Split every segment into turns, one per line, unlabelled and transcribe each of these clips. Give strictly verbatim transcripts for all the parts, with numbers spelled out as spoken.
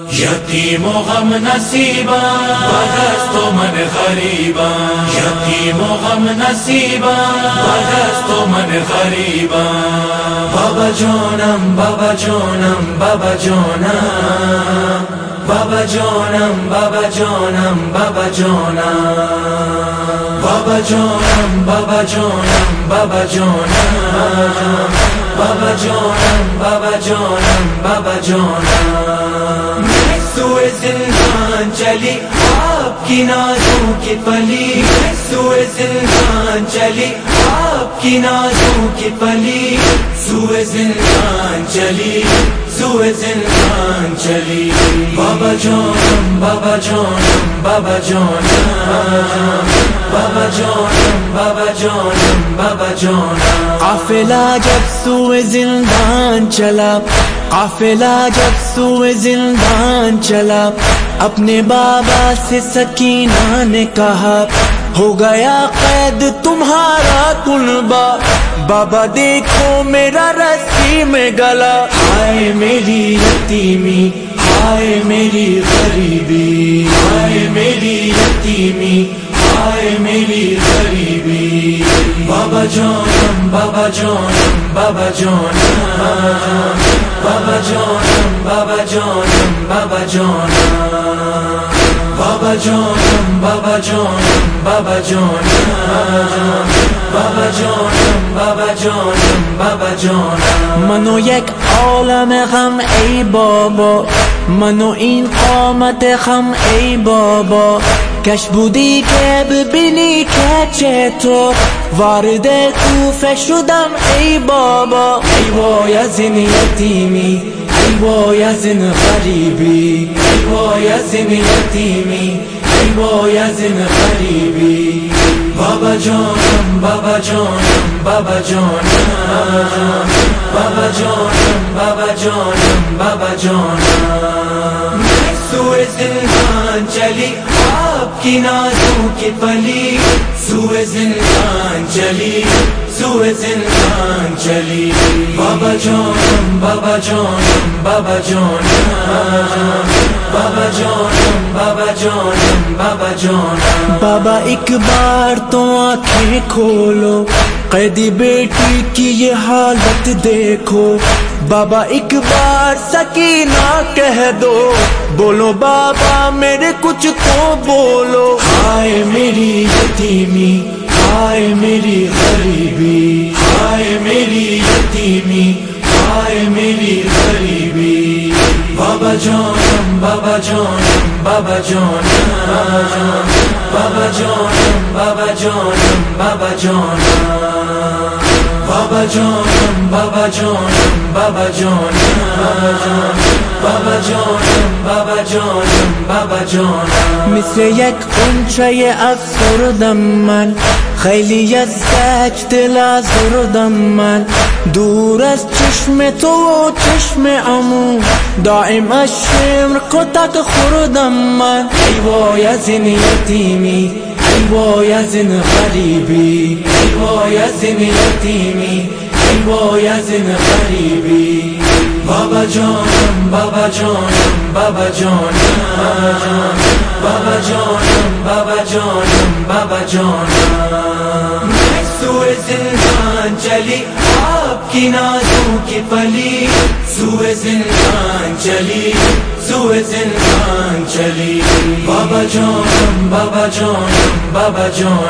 یتیم و غم نصیبا بدست و من غریبا، یتیم و غم نصیبا بدست و من غریبا. بابا جانم بابا جانم بابا جانم بابا جانم بابا جانم بابا جانم بابا جانم بابا جانم بابا جانم بابا جانم بابا جانم بابا جانم. سوئے زندان چلی آپ کی نازوں کی پلی، سوئے زندان چلی آپ کی نازوں کی پلی، سوئے زندان چلی سوئے زندان چلی. بابا جانم بابا جانم بابا جانم بابا جانم بابا جانم بابا جانم.
قافلہ جب سوئے زندان چلا، قافلہ جب سوئے زندان چلا، اپنے بابا سے سکینہ نے کہا ہو گیا قید تمہارا طلبہ، بابا دیکھو میرا رسی میں گلا. ہائے میری یتیمی ہائے میری غریبی، ہائے میری یتیمی ہائے میری غریبی. بابا جانم بابا جانم بابا جانم بابا جانم بابا جانم بابا جانم بابا جانم بابا جانم بابا جانم بابا جانم بابا جانم بابا جانم. منو یک عالم غم ای بابا، منو این قامت غم ای بابا، کش بودی که ببینی که چطور وارد کوفه شدم ای بابا.
ای وای از این یتیمی، ای وای از این غریبی، ای وای از این یتیمی، ای وای از این غریبی. بابا جانم بابا جانم بابا جانم بابا جانم بابا جانم بابا جانم. سوئے زندان چلی آپ کی نازوں کی پلی، سوئے زندان چلی سوئے زندان چلی. بابا جانم بابا جانم بابا جانم بابا جانم بابا جانم بابا جانم.
بابا ایک بار تو آنکھیں کھولو، قیدی بیٹی کی یہ حالت دیکھو. بابا ایک بار سکینہ کہہ دو، بولو بابا میرے کچھ تو بولو.
ہائے میری یتیمی ہائے میری غریبی، ہائے میری یتیمی ہائے میری غریبی. بابا جانم بابا جانم بابا جانم بابا جانم بابا جانم بابا جانم بابا جانم بابا جانم بابا جانم بابا جانم بابا جانم بابا جانم.
مثل یک غنچه افسردم من، خیلی از سجد آزردم من، دور از چشم تو و چشم عمو، دائم از شمر کتک خوردم من.
ای وای از این یتیمی، ای وای از این غریبی، ای وای از این یتیمی، ای وای از این غریبی. بابا جانم بابا جانم بابا جانم بابا جانم بابا جانم بابا جانم. سوئے زندان چلی آپ کی نازوں کی پلی، سوئے زندان چلی سوئے زندان چلی. بابا جانم بابا جانم بابا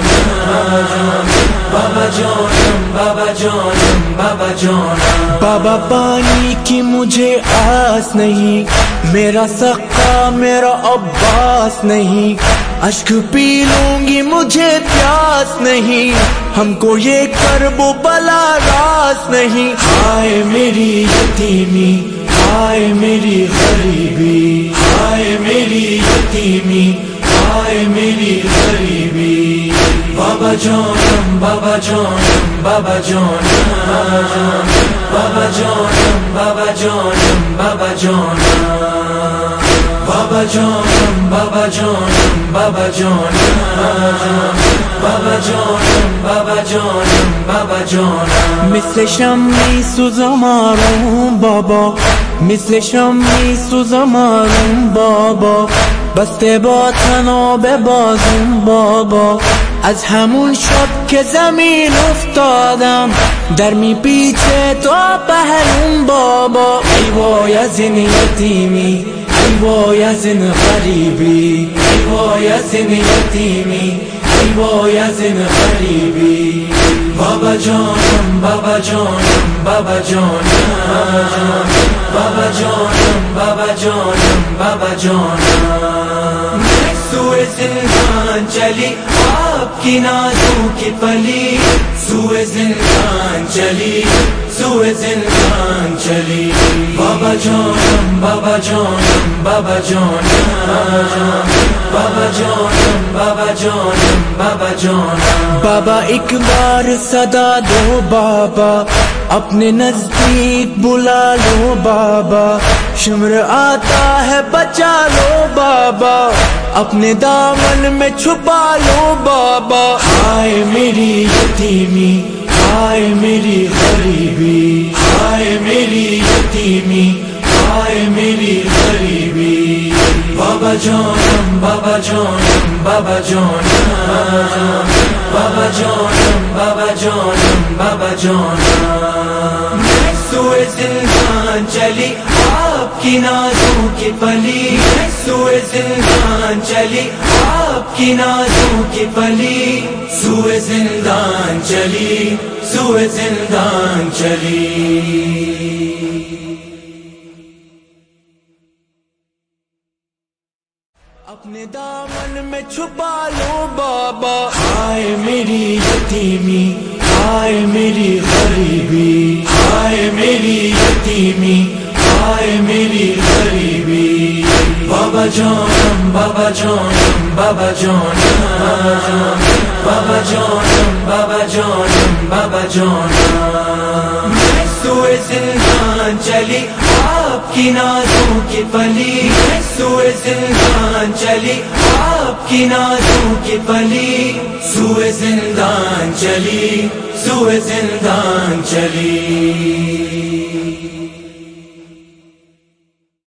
جانم بابا جانم بابا جانم بابا جانم.
بابا پانی کی مجھے آس نہیں، میرا سقا میرا عباس نہیں، اشک پی لوں گی مجھے پیاس نہیں، ہم کو یہ کرب و بلا راس نہیں.
ہائے میری یتیمی ہائے میری غریبی، ہائے میری یتیمی ہائے میری غریبی. بابا جانم بابا جانم بابا جانم بابا جانم بابا جانم بابا جانم بابا جانم بابا جانم بابا جانم بابا جانم بابا جانم بابا جانم
مثل شمعی سوزم آروم بابا، مثل شمعی سوزم آروم بابا، بسته با تناب بازم بابا. از همون شب که زمین افتادم در می پیچه تا پهلوم بابا.
ای وای از این یتیمی، ای وای از این غریبی، ای وای از این یتیمی، ای وای از این غریبی. بابا جانم بابا جانم بابا جانم بابا جانم بابا جانم بابا جانم. سوئے زندان چلی آپ کی نازوں کی پلی، سوئے زندان چلی، سوئے زندان چلی. بابا جانم بابا جانم بابا جانم بابا جانم بابا جانم بابا جانم.
بابا ایک بار صدا دو بابا، اپنے نزدیک بلا لو بابا. شمر آتا ہے بچا لو بابا، اپنے دامن میں چھپا لو بابا.
ہائے میری یتیمی، ہائے میری غریبی، ہائے میری یتیمی، ہائے میری غریبی. بابا جانم بابا جانم بابا جانم بابا جانم بابا جانم بابا جانم. سوئے زندان چلی آپ کی نازوں کی پلی، سوئے زندان چلی آپ کی نازوں کی پلی، سوئے زندان چلی، سوئے زندان چلی.
اپنے دامن میں چھپا لو بابا.
ہائے میری یتیمی، ہائے میری غریبی، ہائے میری یتیمی، ہائے میری غریبی. بابا جانم بابا جانم بابا جانم بابا جانم بابا جانم بابا جانم. سوئے زندان چلی آپ کی نازوں کی پلی، سوئے زندان چلی آپ کی نازوں کی پلی، سوئے زندان چلی، سوئے زندان چلی.